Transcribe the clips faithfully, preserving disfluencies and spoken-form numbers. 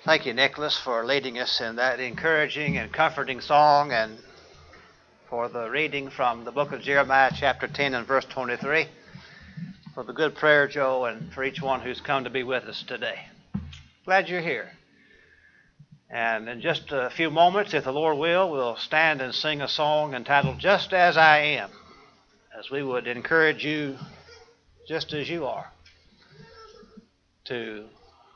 Thank you, Nicholas, for leading us in that encouraging and comforting song, and for the reading from the book of Jeremiah, chapter ten and verse twenty-three, for the good prayer, Joe, and for each one who's come to be with us today. Glad you're here. And in just a few moments, if the Lord will, we'll stand and sing a song entitled Just As I Am, as we would encourage you just as you are to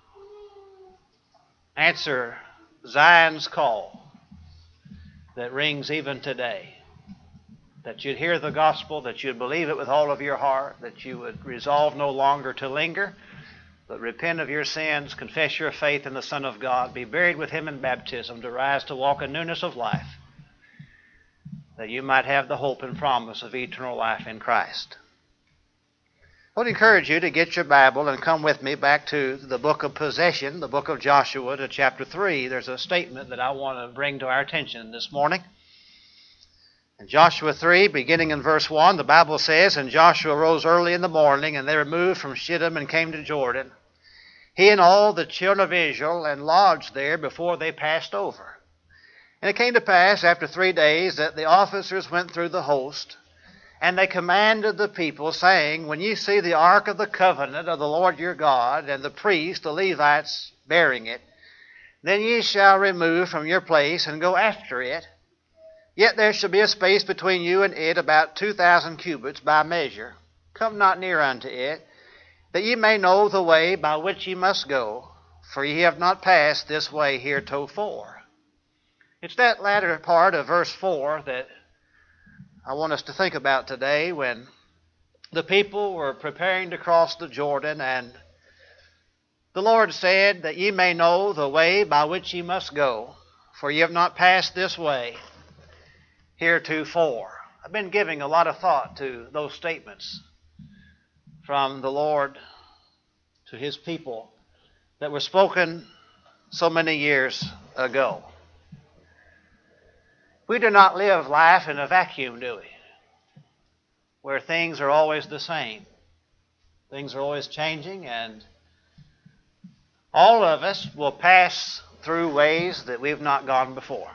answer Zion's call that rings even today. That you'd hear the gospel, that you'd believe it with all of your heart, that you would resolve no longer to linger, but repent of your sins, confess your faith in the Son of God, be buried with Him in baptism, to rise to walk in newness of life, that you might have the hope and promise of eternal life in Christ. I would encourage you to get your Bible and come with me back to the book of Possession, the book of Joshua, to chapter three. There's a statement that I want to bring to our attention this morning. In Joshua three, beginning in verse one, the Bible says, And Joshua rose early in the morning, and they removed from Shittim and came to Jordan, he and all the children of Israel, and lodged there before they passed over. And it came to pass after three days that the officers went through the host, and they commanded the people, saying, When ye see the ark of the covenant of the Lord your God, and the priests, the Levites, bearing it, then ye shall remove from your place and go after it. Yet there shall be a space between you and it about two thousand cubits by measure. Come not near unto it, that ye may know the way by which ye must go, for ye have not passed this way heretofore. It's that latter part of verse four that I want us to think about today, when the people were preparing to cross the Jordan, and the Lord said that ye may know the way by which ye must go, for ye have not passed this way heretofore. I've been giving a lot of thought to those statements from the Lord to His people that were spoken so many years ago. We do not live life in a vacuum, do we? Where things are always the same. Things are always changing, and all of us will pass through ways that we've not gone before.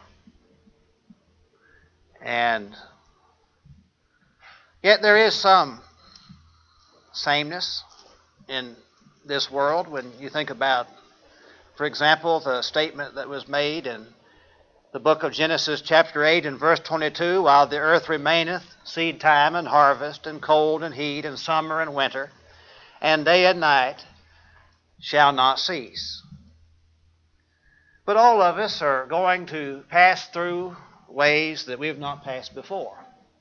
And yet there is some sameness in this world when you think about, for example, the statement that was made in the book of Genesis chapter eight and verse twenty-two, While the earth remaineth, seed time and harvest, and cold and heat, and summer and winter, and day and night shall not cease. But all of us are going to pass through ways that we have not passed before.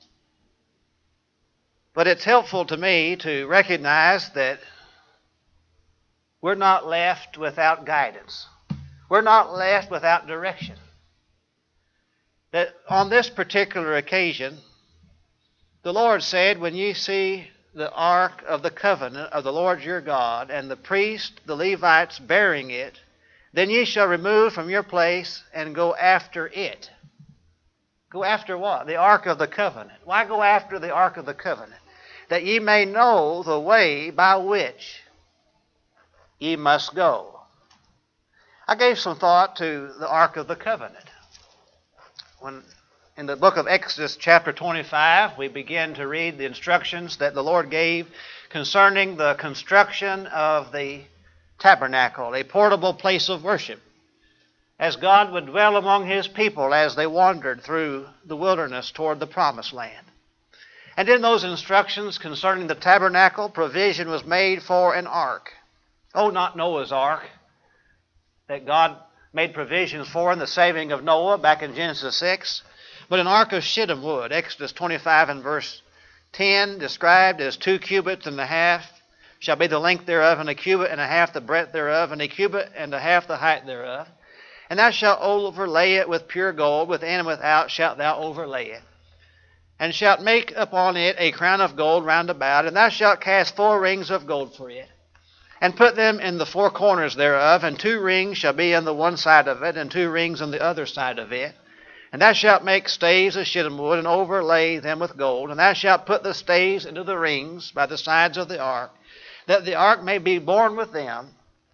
But it's helpful to me to recognize that we're not left without guidance. We're not left without direction. That on this particular occasion, the Lord said, When ye see the ark of the covenant of the Lord your God, and the priests, the Levites, bearing it, then ye shall remove from your place and go after it. Go after what? The ark of the covenant. Why go after the ark of the covenant? That ye may know the way by which ye must go. I gave some thought to the ark of the covenant. When in the book of Exodus chapter twenty-five, we begin to read the instructions that the Lord gave concerning the construction of the tabernacle, a portable place of worship, as God would dwell among His people as they wandered through the wilderness toward the promised land. And in those instructions concerning the tabernacle, provision was made for an ark. Oh, not Noah's ark, that God made provisions for in the saving of Noah back in Genesis six, but an ark of shittim wood. Exodus twenty-five and verse ten, described as two cubits and a half shall be the length thereof, and a cubit and a half the breadth thereof, and a cubit and a half the height thereof. And thou shalt overlay it with pure gold, within and without shalt thou overlay it. And shalt make upon it a crown of gold round about, and thou shalt cast four rings of gold for it, and put them in the four corners thereof, and two rings shall be on the one side of it, and two rings on the other side of it. And thou shalt make staves of shittim wood, and overlay them with gold. And thou shalt put the staves into the rings by the sides of the ark, that the ark may be borne with them.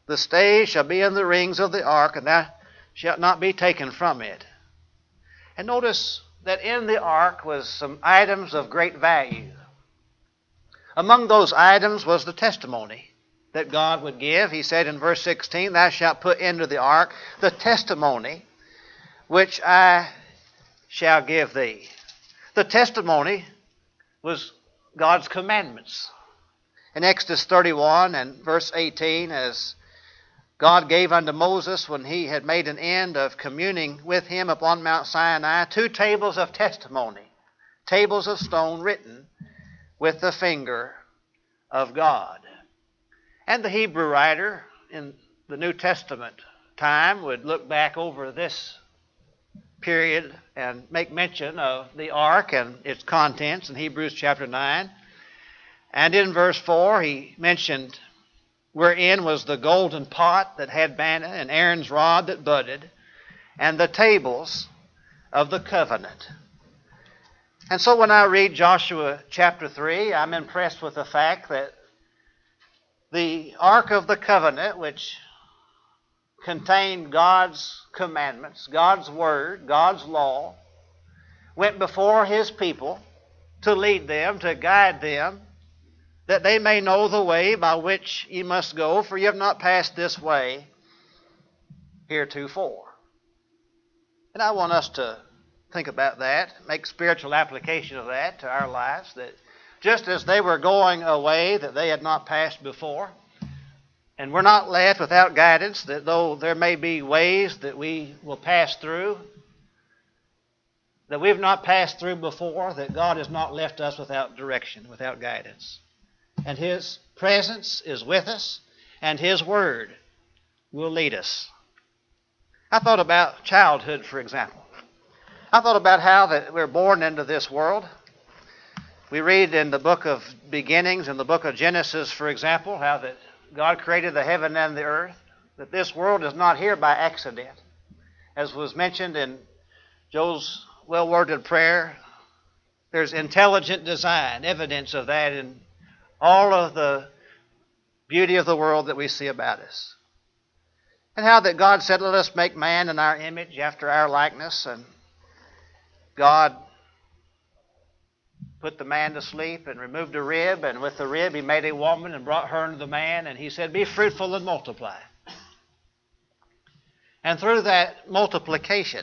The stays shall be in the rings of the ark, and thou shalt not be taken from it. And notice that in the ark was some items of great value. Among those items was the testimony that God would give. He said in verse sixteen, thou shalt put into the ark the testimony which I shall give thee. The testimony was God's commandments. In Exodus thirty-one and verse eighteen, as God gave unto Moses, when he had made an end of communing with him upon Mount Sinai, two tables of testimony, tables of stone written with the finger of God. And the Hebrew writer in the New Testament time would look back over this period and make mention of the ark and its contents in Hebrews chapter nine. And in verse four he mentioned wherein was the golden pot that had manna and Aaron's rod that budded and the tables of the covenant. And so when I read Joshua chapter three, I'm impressed with the fact that the Ark of the Covenant, which contained God's commandments, God's word, God's law, went before his people to lead them, to guide them, that they may know the way by which ye must go, for ye have not passed this way heretofore. And I want us to think about that, make spiritual application of that to our lives, that just as they were going a way that they had not passed before, and we're not left without guidance, that though there may be ways that we will pass through, that we've not passed through before, that God has not left us without direction, without guidance. And his presence is with us, and his word will lead us. I thought about childhood, for example. I thought about how that we're born into this world. We read in the book of beginnings, in the book of Genesis, for example, how that God created the heaven and the earth, that this world is not here by accident. As was mentioned in Joe's well-worded prayer, there's intelligent design, evidence of that in all of the beauty of the world that we see about us. And how that God said, let us make man in our image, after our likeness, and God put the man to sleep and removed a rib, and with the rib he made a woman and brought her into the man, and he said, be fruitful and multiply. And through that multiplication,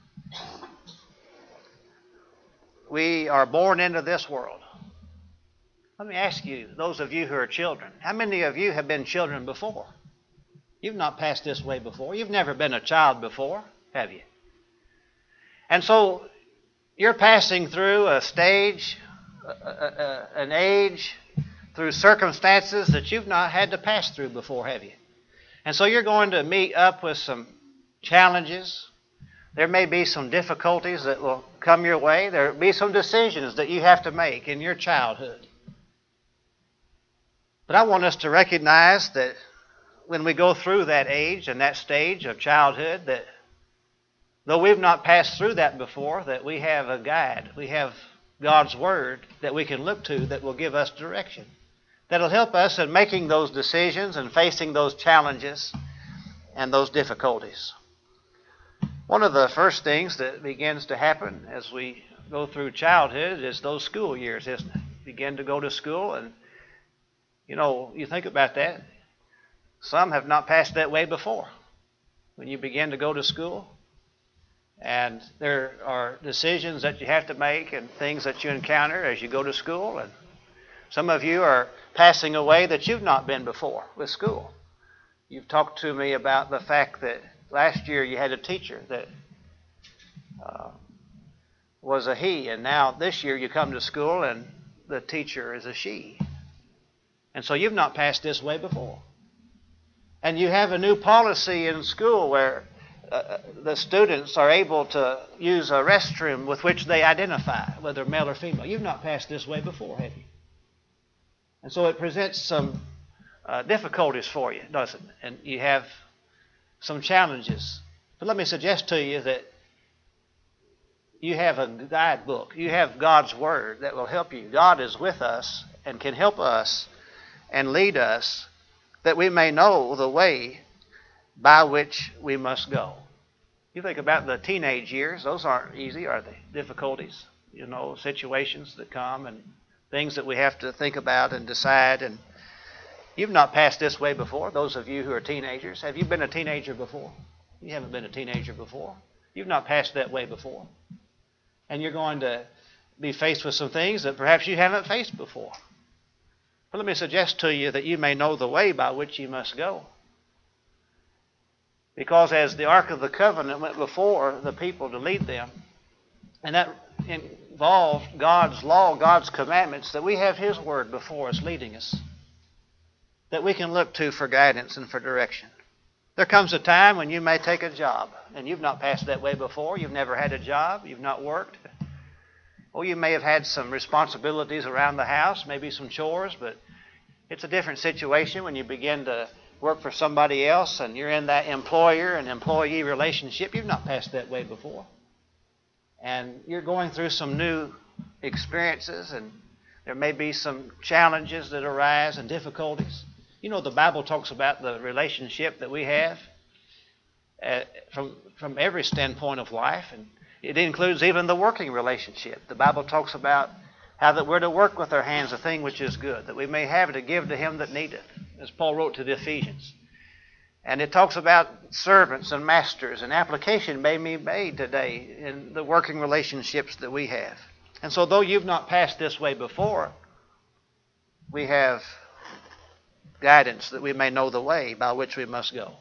we are born into this world. Let me ask you, those of you who are children, how many of you have been children before? You've not passed this way before. You've never been a child before, have you? And so you're passing through a stage, a, a, a, an age, through circumstances that you've not had to pass through before, have you? And so you're going to meet up with some challenges. There may be some difficulties that will come your way. There will be some decisions that you have to make in your childhood. But I want us to recognize that when we go through that age and that stage of childhood, that though we've not passed through that before, that we have a guide. We have God's Word that we can look to that will give us direction. That'll help us in making those decisions and facing those challenges and those difficulties. One of the first things that begins to happen as we go through childhood is those school years, isn't it? Begin to go to school, and you know, you think about that. Some have not passed that way before. When you begin to go to school, and there are decisions that you have to make and things that you encounter as you go to school, and some of you are passing a way that you've not been before with school. You've talked to me about the fact that last year you had a teacher that uh, was a he, and now this year you come to school and the teacher is a she. And so you've not passed this way before. And you have a new policy in school where uh, the students are able to use a restroom with which they identify, whether male or female. You've not passed this way before, have you? And so it presents some uh, difficulties for you, doesn't it? And you have some challenges. But let me suggest to you that you have a guidebook. You have God's Word that will help you. God is with us and can help us and lead us that we may know the way by which we must go. You think about the teenage years, those aren't easy, are they? Difficulties, you know, situations that come and things that we have to think about and decide. And you've not passed this way before, those of you who are teenagers. Have you been a teenager before? You haven't been a teenager before. You've not passed that way before. And you're going to be faced with some things that perhaps you haven't faced before. But let me suggest to you that you may know the way by which you must go. Because as the Ark of the Covenant went before the people to lead them, and that involved God's law, God's commandments, that we have His Word before us leading us, that we can look to for guidance and for direction. There comes a time when you may take a job, and you've not passed that way before. You've never had a job. You've not worked. Or you may have had some responsibilities around the house, maybe some chores, but it's a different situation when you begin to work for somebody else and you're in that employer and employee relationship. You've not passed that way before. And you're going through some new experiences, and there may be some challenges that arise and difficulties. You know, the Bible talks about the relationship that we have uh, from, from every standpoint of life, and it includes even the working relationship. The Bible talks about how that we're to work with our hands a thing which is good, that we may have to give to him that needeth, as Paul wrote to the Ephesians. And it talks about servants and masters, and application may be made today in the working relationships that we have. And so though you've not passed this way before, we have guidance that we may know the way by which we must go.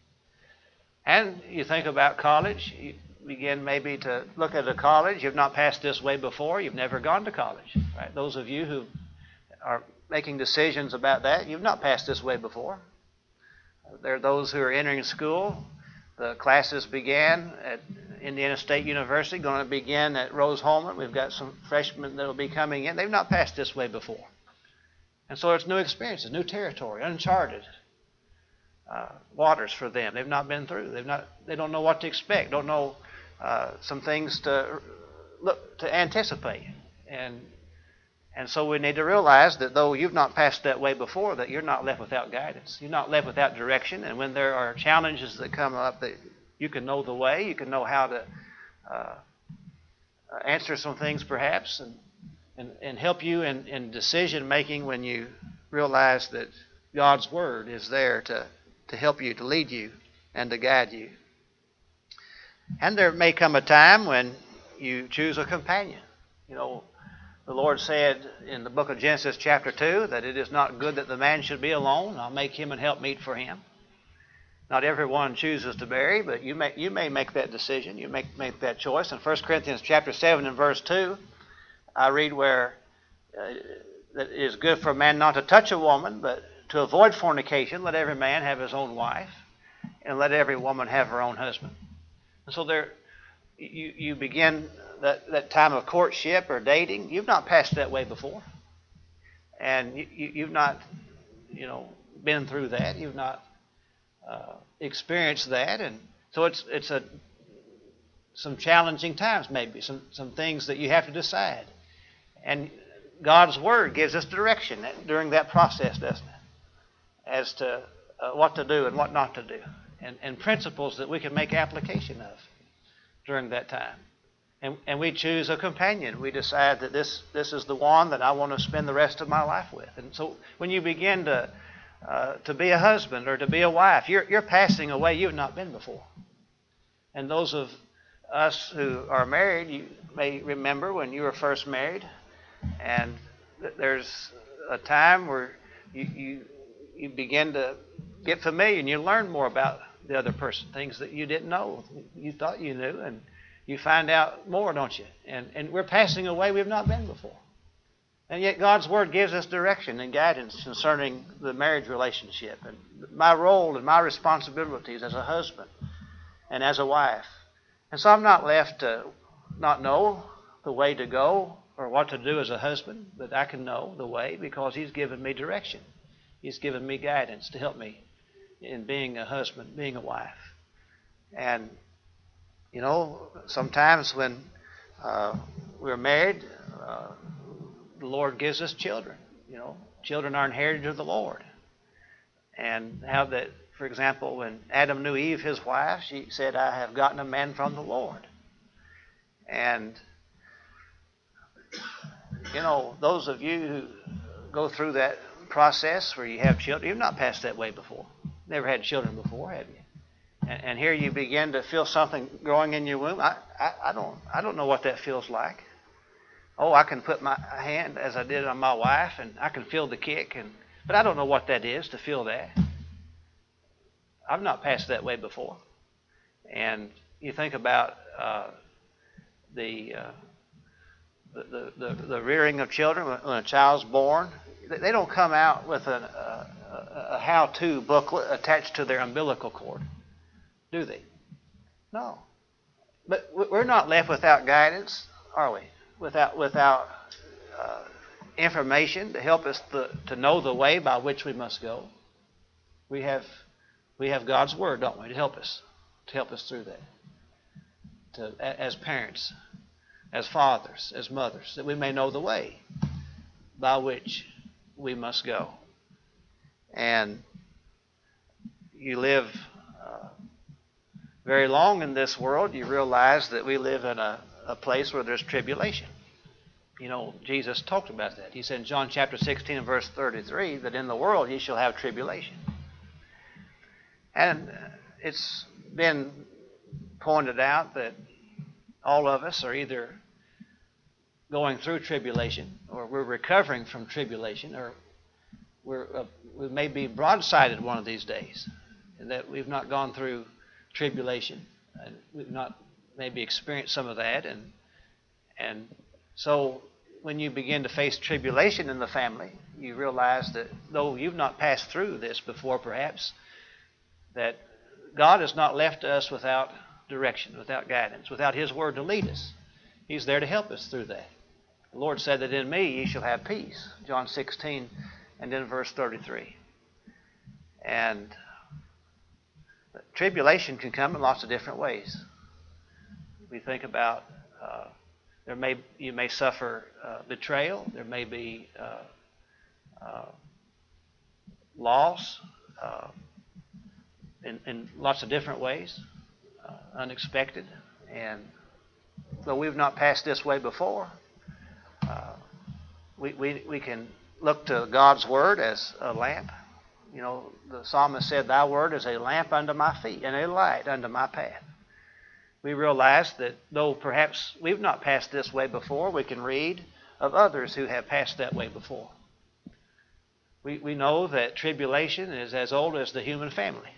And you think about college, you begin maybe to look at a college. You've not passed this way before. You've never gone to college. Right? Those of you who are making decisions about that, you've not passed this way before. There are those who are entering school. The classes began at Indiana State University, going to begin at Rose-Hulman. We've got some freshmen that will be coming in. They've not passed this way before. And so it's new experiences, new territory, uncharted uh, waters for them. They've not been through. They've not. They don't know what to expect. Don't know uh, some things to look to anticipate. And and so we need to realize that though you've not passed that way before, that you're not left without guidance. You're not left without direction. And when there are challenges that come up, that you can know the way. You can know how to uh, answer some things perhaps, and And, and help you in, in decision making when you realize that God's Word is there to, to help you, to lead you, and to guide you. And there may come a time when you choose a companion. You know, the Lord said in the book of Genesis chapter two that it is not good that the man should be alone. I'll make him an helpmeet for him. Not everyone chooses to marry, but you may, you may make that decision. You may make that choice. In First Corinthians chapter seven and verse two, I read where uh, that it is good for a man not to touch a woman, but to avoid fornication, let every man have his own wife, and let every woman have her own husband. And so there, you, you begin that, that time of courtship or dating. You've not passed that way before. And you, you, you've not, you know, been through that. You've not uh, experienced that. And so it's it's a some challenging times maybe, some, some things that you have to decide. And God's Word gives us direction during that process, doesn't it? As to uh, what to do and what not to do. And, and principles that we can make application of during that time. And, and we choose a companion. We decide that this, this is the one that I want to spend the rest of my life with. And so when you begin to uh, to be a husband or to be a wife, you're, you're passing a way you've not been before. And those of us who are married, you may remember when you were first married, and there's a time where you, you you begin to get familiar and you learn more about the other person, things that you didn't know, you thought you knew, and you find out more, don't you? And and we're passing a way we've not been before. And yet God's Word gives us direction and guidance concerning the marriage relationship and my role and my responsibilities as a husband and as a wife. And so I'm not left to not know the way to go or what to do as a husband, but I can know the way because He's given me direction. He's given me guidance to help me in being a husband, being a wife. And, you know, sometimes when uh, we're married, uh, the Lord gives us children. You know, children are inherited of the Lord. And how that, for example, when Adam knew Eve, his wife, she said, I have gotten a man from the Lord. And, you know, those of you who go through that process where you have children, you've not passed that way before. Never had children before, have you? And, and here you begin to feel something growing in your womb. I, I, I don't I don't know what that feels like. Oh, I can put my hand, as I did on my wife, and I can feel the kick, and but I don't know what that is to feel that. I've not passed that way before. And you think about uh, the, uh, the, the, the the rearing of children when a child's born. They don't come out with an, uh, a how-to booklet attached to their umbilical cord, do they? No. But we're not left without guidance, are we? Without without uh, information to help us to, to know the way by which we must go. We have we have God's Word, don't we, to help us, to help us through that. To, as parents, as fathers, as mothers, that we may know the way by which we must go. And you live uh, very long in this world, you realize that we live in a, a place where there's tribulation. You know, Jesus talked about that. He said in John chapter sixteen and verse thirty-three that in the world ye shall have tribulation. And it's been pointed out that all of us are either going through tribulation, or we're recovering from tribulation, or we're, uh, we may be broadsided one of these days, and that we've not gone through tribulation, and we've not maybe experienced some of that, and and so when you begin to face tribulation in the family, you realize that though you've not passed through this before, perhaps, that God has not left us without direction, without guidance, without His Word to lead us. He's there to help us through that. The Lord said that in me ye shall have peace, John sixteen and then verse thirty-three. And tribulation can come in lots of different ways. We think about uh, there may you may suffer uh, betrayal. There may be uh, uh, loss uh, in, in lots of different ways, uh, unexpected. And though we've not passed this way before, uh, we, we we can look to God's Word as a lamp. You know, the psalmist said, "Thy word is a lamp unto my feet and a light unto my path." We realize that though perhaps we've not passed this way before, we can read of others who have passed that way before. We we know that tribulation is as old as the human family.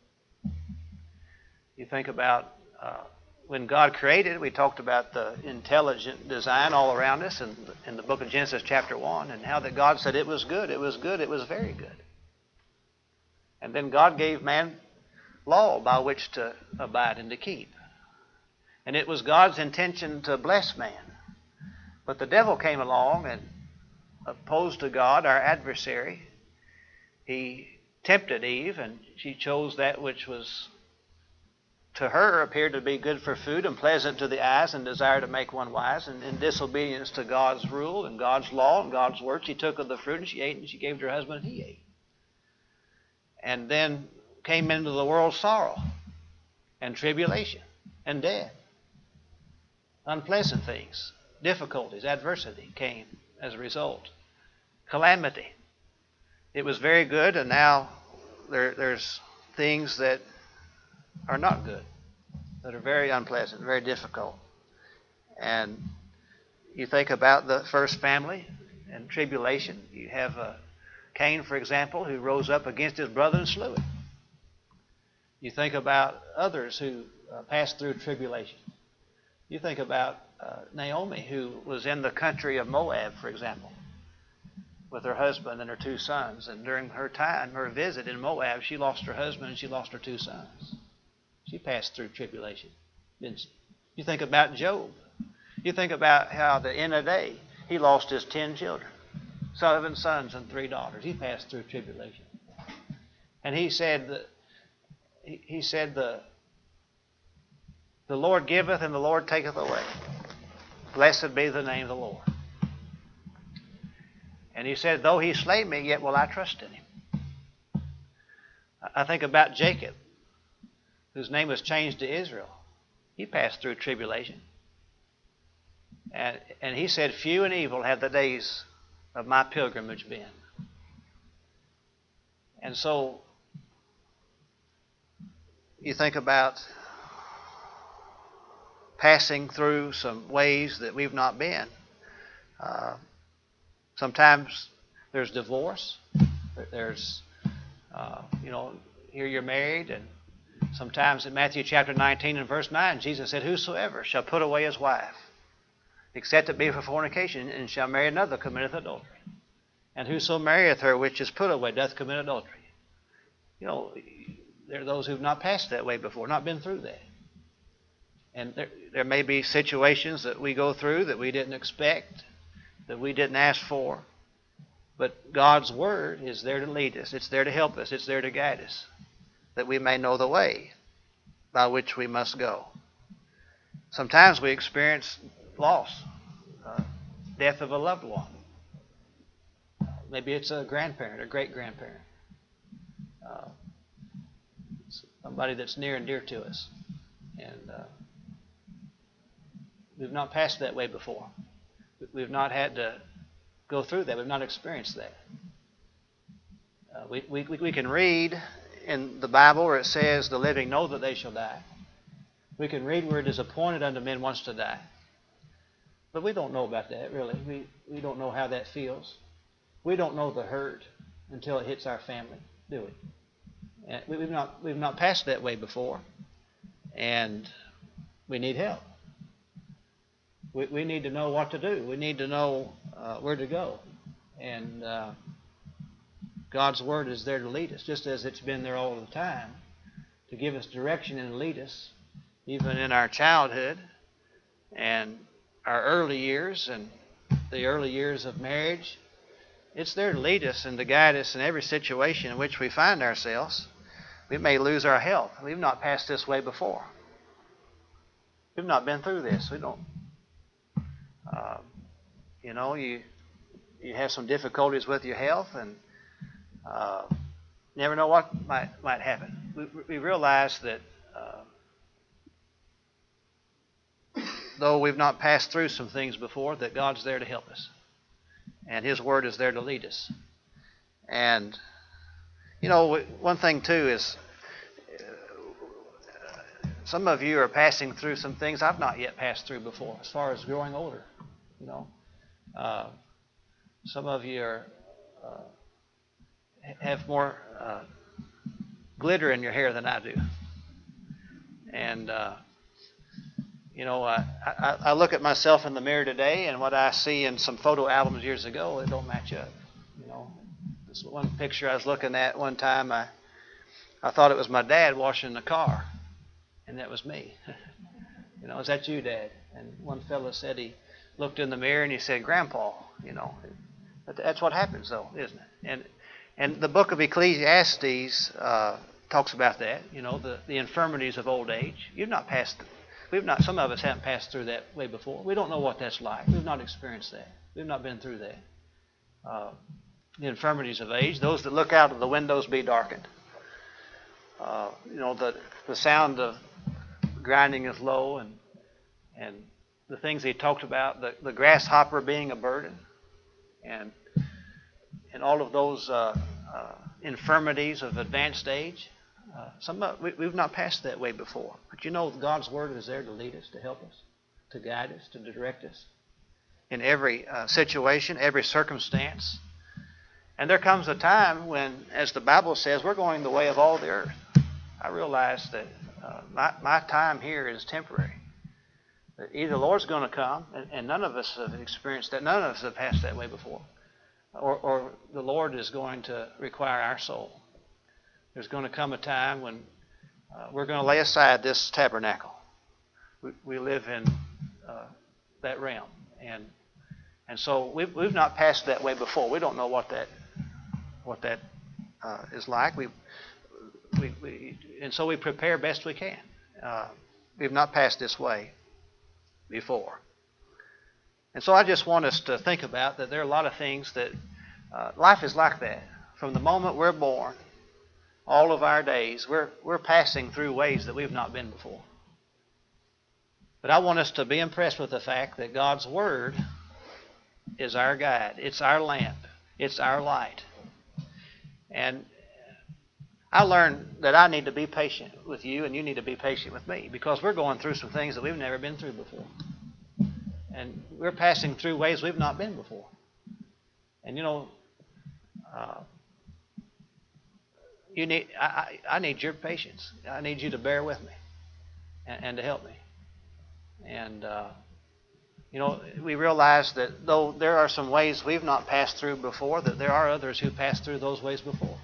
You think about uh, when God created, we talked about the intelligent design all around us in, in the book of Genesis chapter one, and how that God said it was good, it was good, it was very good. And then God gave man law by which to abide and to keep. And it was God's intention to bless man. But the devil came along and opposed to God, our adversary. He tempted Eve, and she chose that which was to her appeared to be good for food and pleasant to the eyes and desire to make one wise. And in disobedience to God's rule and God's law and God's word, she took of the fruit and she ate, and she gave it to her husband and he ate. And then came into the world sorrow and tribulation and death. Unpleasant things, difficulties, adversity came as a result. Calamity. It was very good, and now there, there's things that are not good, that are very unpleasant, very difficult. And you think about the first family and tribulation. You have uh, Cain, for example, who rose up against his brother and slew him. You think about others who uh, passed through tribulation. You think about uh, Naomi, who was in the country of Moab, for example, with her husband and her two sons. And during her time, her visit in Moab, she lost her husband and she lost her two sons. She passed through tribulation, didn't she? You think about Job. You think about how at the end of the day, he lost his ten children, seven sons and three daughters. He passed through tribulation. And he said, that, he, he said, the, the Lord giveth and the Lord taketh away. Blessed be the name of the Lord. And he said, though he slay me, yet will I trust in him. I think about Jacob, whose name was changed to Israel. He passed through tribulation. And, and he said, few and evil have the days of my pilgrimage been. And so you think about passing through some ways that we've not been. Uh, sometimes there's divorce. There's, uh, you know, here you're married, and sometimes in Matthew chapter nineteen and verse nine, Jesus said, whosoever shall put away his wife, except it be for fornication, and shall marry another, committeth adultery. And whoso marrieth her which is put away doth commit adultery. You know, there are those who've not passed that way before, not been through that. And there, there may be situations that we go through that we didn't expect, that we didn't ask for. But God's Word is there to lead us. It's there to help us. It's there to guide us, that we may know the way by which we must go. Sometimes we experience loss, uh, death of a loved one. Maybe it's a grandparent or great-grandparent. Uh, somebody that's near and dear to us. And uh, we've not passed that way before. We've not had to go through that. We've not experienced that. Uh, we, we, we can read in the Bible where it says, the living know that they shall die. We can read where it is appointed unto men once to die. But we don't know about that, really. We, we don't know how that feels. We don't know the hurt until it hits our family, do we? And we've not, we've not passed that way before. And we need help. We, we need to know what to do. We need to know uh, where to go. And uh, God's Word is there to lead us, just as it's been there all the time, to give us direction and lead us, even in our childhood and our early years and the early years of marriage. It's there to lead us and to guide us in every situation in which we find ourselves. We may lose our health. We've not passed this way before. We've not been through this. We don't. Uh, you know, you you have some difficulties with your health, and uh, never know what might might happen. We, we realize that uh, though we've not passed through some things before, that God's there to help us, and His Word is there to lead us. And you know, one thing too is, uh, some of you are passing through some things I've not yet passed through before, as far as growing older. You know, uh, some of you are, uh, have more uh, glitter in your hair than I do, and uh, you know, I, I, I look at myself in the mirror today, and what I see in some photo albums years ago, it don't match up. You know, this one picture I was looking at one time, I I thought it was my dad washing the car, and that was me. You know, is that you, Dad? And one fellow said he looked in the mirror and he said, Grandpa. You know, but that's what happens, though, isn't it? And and the book of Ecclesiastes uh, talks about that. You know, the the infirmities of old age. You've not passed. We've not. Some of us haven't passed through that way before. We don't know what that's like. We've not experienced that. We've not been through that. Uh, the infirmities of age. Those that look out of the windows be darkened. Uh, you know, the the sound of grinding is low, and and the things he talked about, the, the grasshopper being a burden, and and all of those uh, uh, infirmities of advanced age. Uh, some of, we, we've not passed that way before. But you know, God's Word is there to lead us, to help us, to guide us, to direct us in every uh, situation, every circumstance. And there comes a time when, as the Bible says, we're going the way of all the earth. I realize that uh, my, my time here is temporary. That either the Lord's going to come, and, and none of us have experienced that. None of us have passed that way before. Or, or the Lord is going to require our soul. There's going to come a time when uh, we're going to lay aside this tabernacle. We, we live in uh, that realm. And and so we've, we've not passed that way before. We don't know what that what that uh, is like. We, we, we And so we prepare best we can. Uh, we've not passed this way before. And so I just want us to think about that there are a lot of things that uh, life is like that. From the moment we're born all of our days, we're, we're passing through ways that we've not been before. But I want us to be impressed with the fact that God's Word is our guide. It's our lamp. It's our light. And I learned that I need to be patient with you, and you need to be patient with me, because we're going through some things that we've never been through before. And we're passing through ways we've not been before. And you know, uh, you need I, I, I need your patience. I need you to bear with me and, and to help me. And uh, you know, we realize that though there are some ways we've not passed through before, that there are others who passed through those ways before.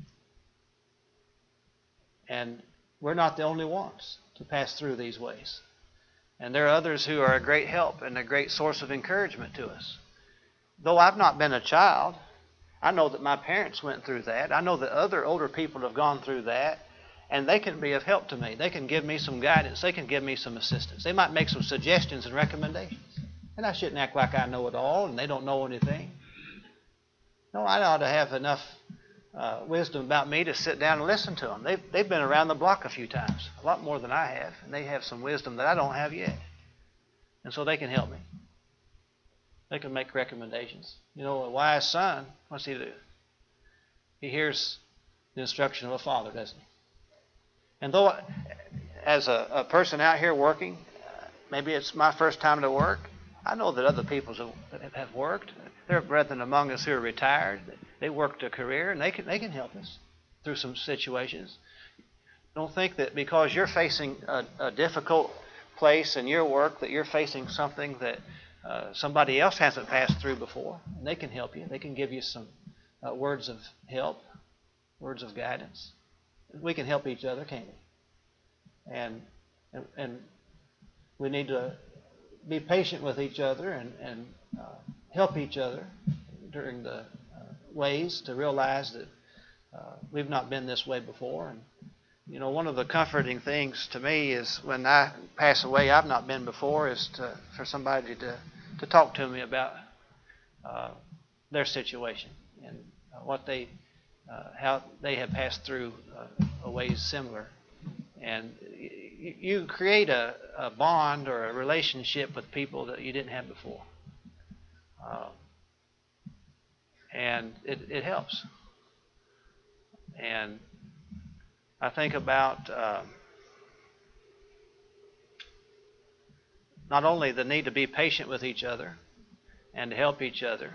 And we're not the only ones to pass through these ways. And there are others who are a great help and a great source of encouragement to us. Though I've not been a child, I know that my parents went through that. I know that other older people have gone through that, and they can be of help to me. They can give me some guidance. They can give me some assistance. They might make some suggestions and recommendations. And I shouldn't act like I know it all and they don't know anything. No, I ought to have enough uh, wisdom about me to sit down and listen to them. They've, they've been around the block a few times, a lot more than I have, and they have some wisdom that I don't have yet. And so they can help me. They can make recommendations. You know, a wise son, what's he do? He hears the instruction of a father, doesn't he? And though, as a, a person out here working, maybe it's my first time to work, I know that other people have worked. There are brethren among us who are retired. They worked a career, and they can they can help us through some situations. Don't think that because you're facing a, a difficult place in your work that you're facing something that uh, somebody else hasn't passed through before. And they can help you. They can give you some uh, words of help, words of guidance. We can help each other, can't we? And and, and we need to be patient with each other and, and uh, help each other during the uh, ways to realize that uh, we've not been this way before. And you know, one of the comforting things to me is when I pass away, I've not been before, is to, for somebody to, to talk to me about uh, their situation and uh, what they, uh, how they have passed through uh, a ways similar. And you, you create a, a bond or a relationship with people that you didn't have before. Uh, and it, it helps. And I think about uh, not only the need to be patient with each other and to help each other,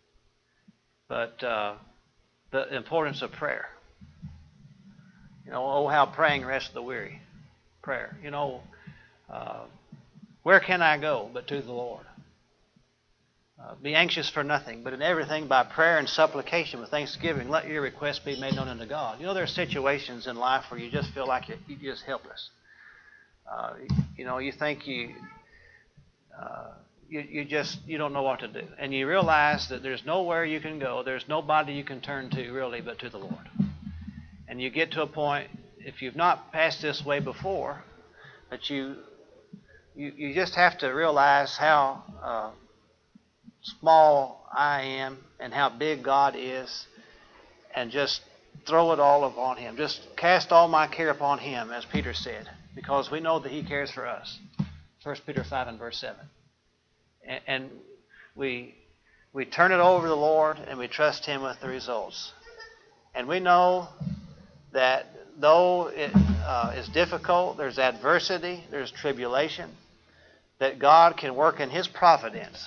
but uh, the importance of prayer. You know, oh, how praying rests the weary. Prayer. You know, uh, where can I go but to the Lord? Uh, be anxious for nothing, but in everything by prayer and supplication with thanksgiving, let your requests be made known unto God. You know, there are situations in life where you just feel like you're, you're just helpless. Uh, you know, you think you, uh, you, you just, you don't know what to do. And you realize that there's nowhere you can go, there's nobody you can turn to really but to the Lord. And you get to a point, if you've not passed this way before, that you, you, you just have to realize how uh, small I am and how big God is, and just throw it all upon Him. Just cast all my care upon Him, as Peter said, because we know that He cares for us. First Peter five and verse seven. And, and we we turn it over to the Lord and we trust Him with the results. And we know that though it uh, is difficult, there's adversity, there's tribulation, that God can work in His providence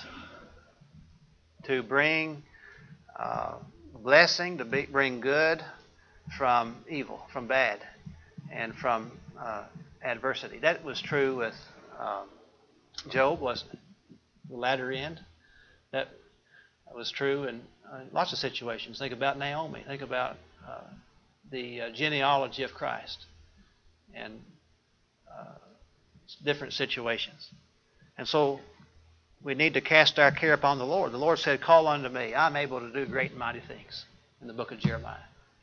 to bring uh, blessing, to be, bring good from evil, from bad, and from uh, adversity. That was true with um, Job, wasn't it? The latter end. That was true in uh, lots of situations. Think about Naomi. Think about uh, the uh, genealogy of Christ and uh, different situations. And so we need to cast our care upon the Lord. The Lord said, call unto me. I'm able to do great and mighty things, in the book of Jeremiah.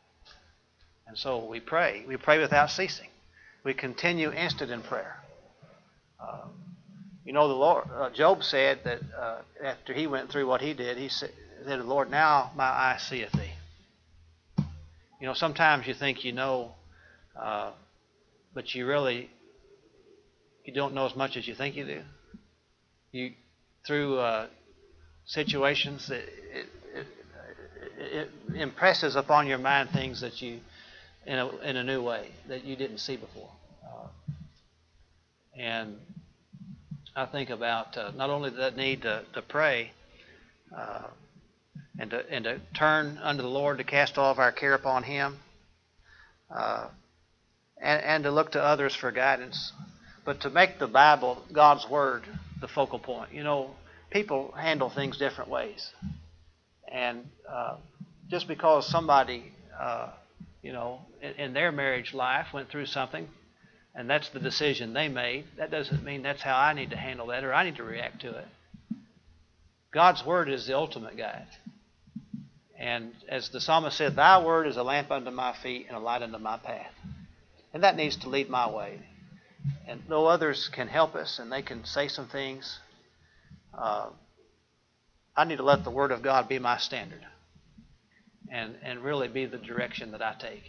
And so we pray. We pray without ceasing. We continue instant in prayer. Uh, you know, the Lord, uh, Job said that uh, after he went through what he did, he said to the Lord, now my eye seeth thee. You know, sometimes you think you know, uh, but you really you don't know as much as you think you do. You through uh, situations that it, it, it, it impresses upon your mind things that you in a in a new way that you didn't see before. Uh, and I think about uh, not only that need to, to pray uh, and to and to turn unto the Lord, to cast all of our care upon Him, uh, and and to look to others for guidance, but to make the Bible, God's Word, the focal point. You know, people handle things different ways, and uh, just because somebody, uh, you know, in, in their marriage life went through something, and that's the decision they made, that doesn't mean that's how I need to handle that or I need to react to it. God's Word is the ultimate guide. And as the psalmist said, Thy Word is a lamp unto my feet and a light unto my path. And that needs to lead my way. And though others can help us and they can say some things, uh, I need to let the Word of God be my standard and, and really be the direction that I take.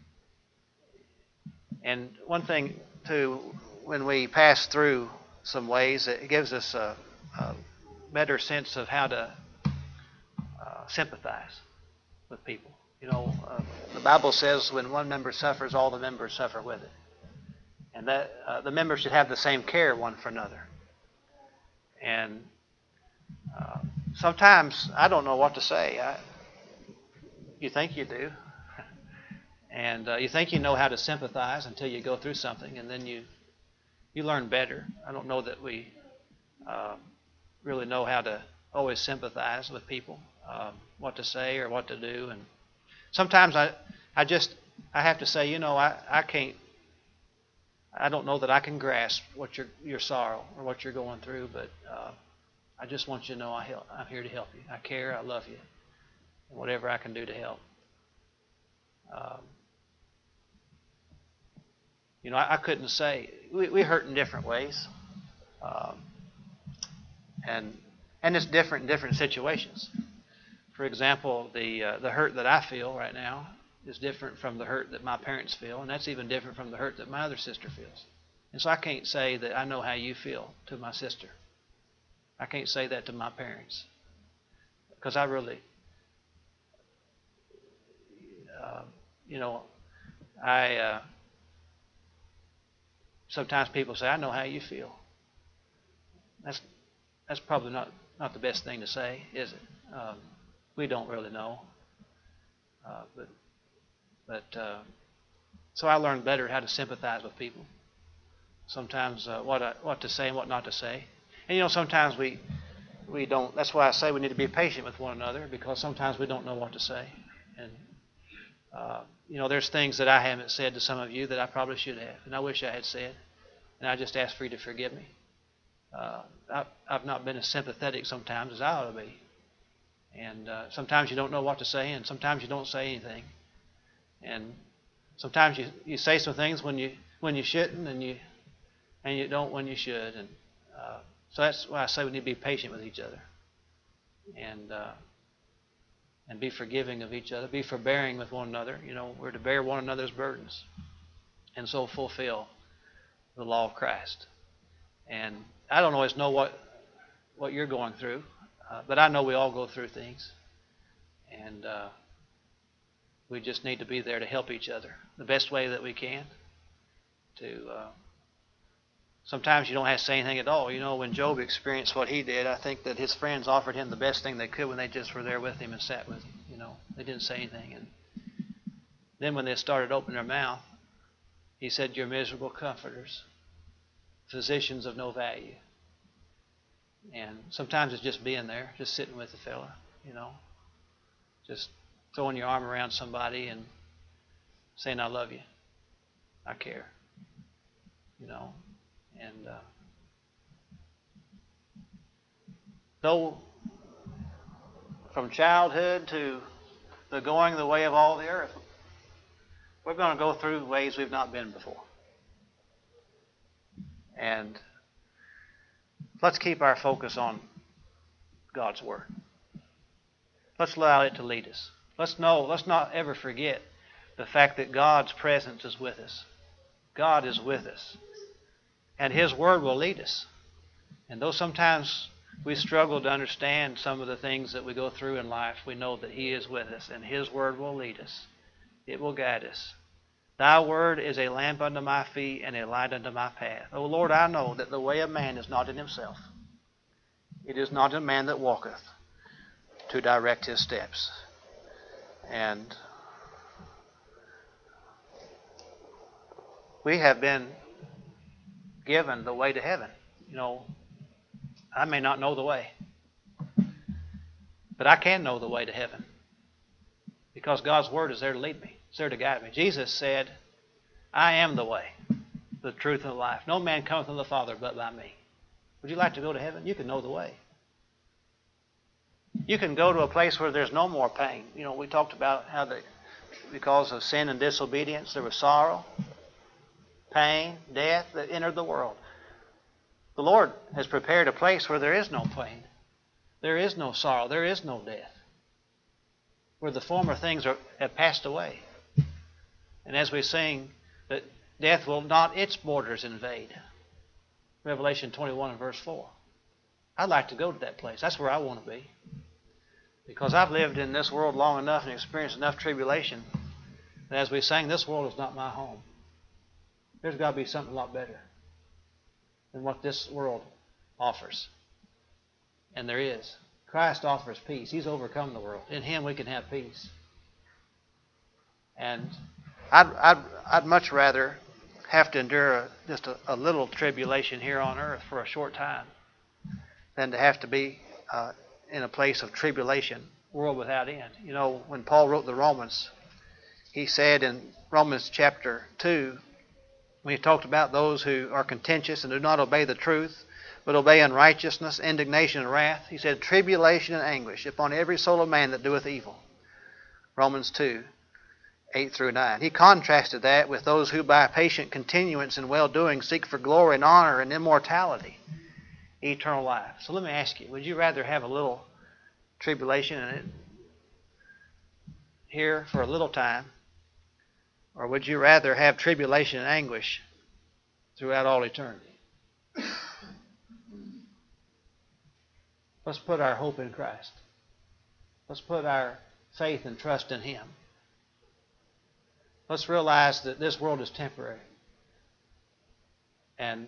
And one thing, too, when we pass through some ways, it gives us a, a better sense of how to uh, sympathize with people. You know, uh, the Bible says when one member suffers, all the members suffer with it. And that uh, the members should have the same care one for another. And uh, sometimes I don't know what to say. I, you think you do. And uh, you think you know how to sympathize until you go through something, and then you you learn better. I don't know that we uh, really know how to always sympathize with people, um, what to say or what to do. And sometimes I I just I have to say, you know, I, I can't. I don't know that I can grasp what your your sorrow or what you're going through, but uh, I just want you to know I help, I'm here to help you. I care. I love you, and whatever I can do to help. Um, You know, I, I couldn't say. We, we hurt in different ways, um, and and it's different in different situations. For example, the uh, the hurt that I feel right now is different from the hurt that my parents feel, and that's even different from the hurt that my other sister feels. And so I can't say that I know how you feel to my sister. I can't say that to my parents because I really, uh, you know, I. Uh, Sometimes people say, I know how you feel. That's that's probably not, not the best thing to say, is it? Um, we don't really know. Uh, but but uh, so I learned better how to sympathize with people. Sometimes uh, what I, what to say and what not to say. And you know, sometimes we we don't. That's why I say we need to be patient with one another, because sometimes we don't know what to say. And uh, you know, there's things that I haven't said to some of you that I probably should have, and I wish I had said. And I just ask for you to forgive me. Uh, I, I've not been as sympathetic sometimes as I ought to be. And uh, sometimes you don't know what to say, and sometimes you don't say anything. And sometimes you, you say some things when you when you shouldn't, and you and you don't when you should. And uh, so that's why I say we need to be patient with each other, and uh, and be forgiving of each other, be forbearing with one another. You know, we're to bear one another's burdens, and so fulfill the law of Christ. And I don't always know what what you're going through, uh, but I know we all go through things, and uh, we just need to be there to help each other the best way that we can. To uh, sometimes you don't have to say anything at all. You know, when Job experienced what he did, I think that his friends offered him the best thing they could when they just were there with him and sat with him. You know, they didn't say anything, and then when they started opening their mouth, he said, "You're miserable comforters, physicians of no value." And sometimes it's just being there, just sitting with the fella, you know, just throwing your arm around somebody and saying, "I love you, I care," you know. And uh, though from childhood to the going the way of all the earth, we're going to go through ways we've not been before. And let's keep our focus on God's Word. Let's allow it to lead us. Let's know, let's not ever forget the fact that God's presence is with us. God is with us. And His Word will lead us. And though sometimes we struggle to understand some of the things that we go through in life, we know that He is with us, and His Word will lead us. It will guide us. Thy word is a lamp unto my feet and a light unto my path. O Lord, I know that the way of man is not in himself. It is not in man that walketh to direct his steps. And we have been given the way to heaven. You know, I may not know the way, but I can know the way to heaven because God's Word is there to lead me. It's there to guide me. Jesus said, I am the way, the truth, and the life. No man cometh unto the Father but by me. Would you like to go to heaven? You can know the way. You can go to a place where there's no more pain. You know, we talked about how the, because of sin and disobedience, there was sorrow, pain, death that entered the world. The Lord has prepared a place where there is no pain. There is no sorrow. There is no death. Where the former things are, have passed away. And as we sing, that death will not its borders invade. Revelation twenty-one and verse four. I'd like to go to that place. That's where I want to be. Because I've lived in this world long enough and experienced enough tribulation that as we sang, this world is not my home. There's got to be something a lot better than what this world offers. And there is. Christ offers peace. He's overcome the world. In Him we can have peace. And I'd, I'd, I'd much rather have to endure a, just a, a little tribulation here on earth for a short time than to have to be uh, in a place of tribulation, world without end. You know, when Paul wrote the Romans, he said in Romans chapter two, when he talked about those who are contentious and do not obey the truth, but obey unrighteousness, indignation, and wrath, he said, tribulation and anguish upon every soul of man that doeth evil. Romans two, eight through nine. He contrasted that with those who by patient continuance in well-doing seek for glory and honor and immortality, eternal life. So let me ask you, would you rather have a little tribulation in it here for a little time, or would you rather have tribulation and anguish throughout all eternity? Let's put our hope in Christ. Let's put our faith and trust in Him. Let's realize that this world is temporary. And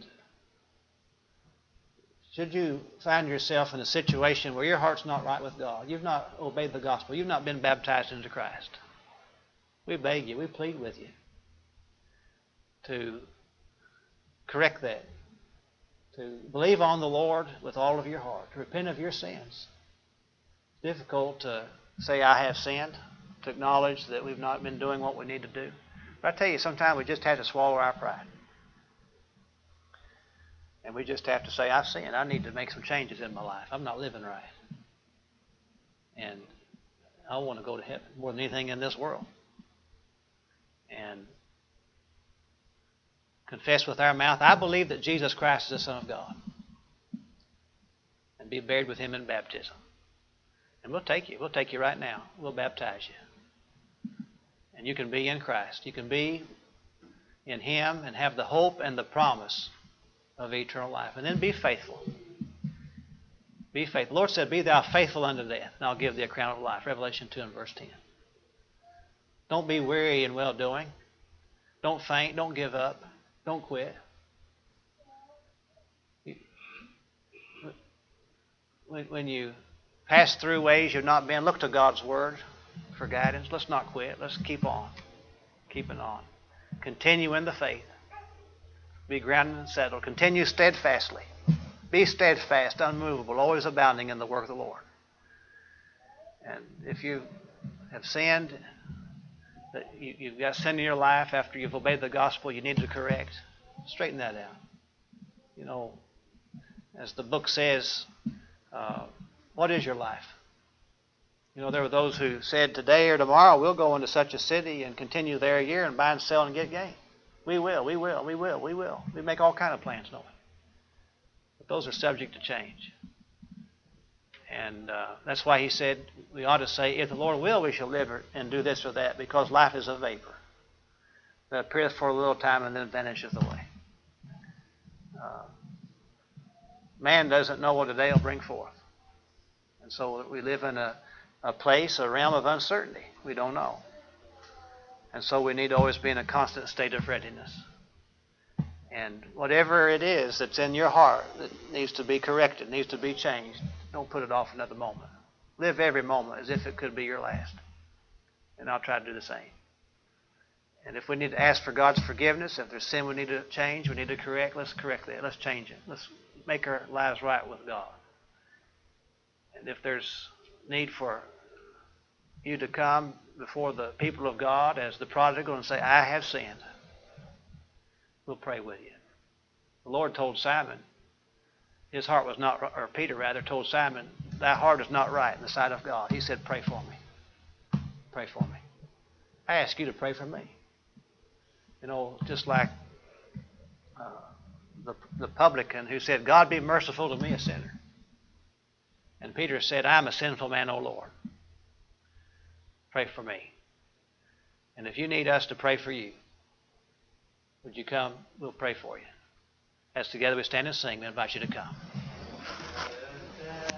should you find yourself in a situation where your heart's not right with God, you've not obeyed the gospel, you've not been baptized into Christ, we beg you, we plead with you to correct that. To believe on the Lord with all of your heart. To repent of your sins. It's difficult to say, I have sinned. To acknowledge that we've not been doing what we need to do. But I tell you, sometimes we just have to swallow our pride. And we just have to say, I've sinned. I need to make some changes in my life. I'm not living right. And I want to go to heaven more than anything in this world. And confess with our mouth, I believe that Jesus Christ is the Son of God. And be buried with Him in baptism. And we'll take you. We'll take you right now. We'll baptize you. And you can be in Christ. You can be in Him and have the hope and the promise of eternal life. And then be faithful. Be faithful. The Lord said, be thou faithful unto death, and I'll give thee a crown of life. Revelation two and verse ten. Don't be weary in well-doing. Don't faint. Don't give up. Don't quit. When you pass through ways you've not been, look to God's Word for guidance. Let's not quit. Let's keep on. Keeping on. Continue in the faith. Be grounded and settled. Continue steadfastly. Be steadfast, unmovable, always abounding in the work of the Lord. And if you have sinned, that you, you've got sin in your life after you've obeyed the gospel you need to correct, straighten that out. You know, as the book says, uh, what is your life? You know, there were those who said today or tomorrow we'll go into such a city and continue there a year and buy and sell and get gain. We will, we will, we will, we will. We make all kind of plans, don't we? But those are subject to change. And uh, that's why he said we ought to say, if the Lord will, we shall live and do this or that, because life is a vapor. that appeareth for a little time and then vanisheth away. Uh, man doesn't know what a day will bring forth. And so we live in a, a place, a realm of uncertainty. We don't know. And so we need to always be in a constant state of readiness. And whatever it is that's in your heart that needs to be corrected, needs to be changed, don't put it off another moment. Live every moment as if it could be your last. And I'll try to do the same. And if we need to ask for God's forgiveness, if there's sin we need to change, we need to correct, let's correct it. Let's change it. Let's make our lives right with God. And if there's need for you to come before the people of God as the prodigal and say, I have sinned, we'll pray with you. The Lord told Simon, his heart was not, or Peter rather, told Simon, thy heart is not right in the sight of God. He said, pray for me. Pray for me. I ask you to pray for me. You know, just like uh, the, the publican who said, God be merciful to me, a sinner. And Peter said, I'm a sinful man, O Lord. Pray for me. And if you need us to pray for you, would you come? We'll pray for you. As together we stand and sing, we invite you to come.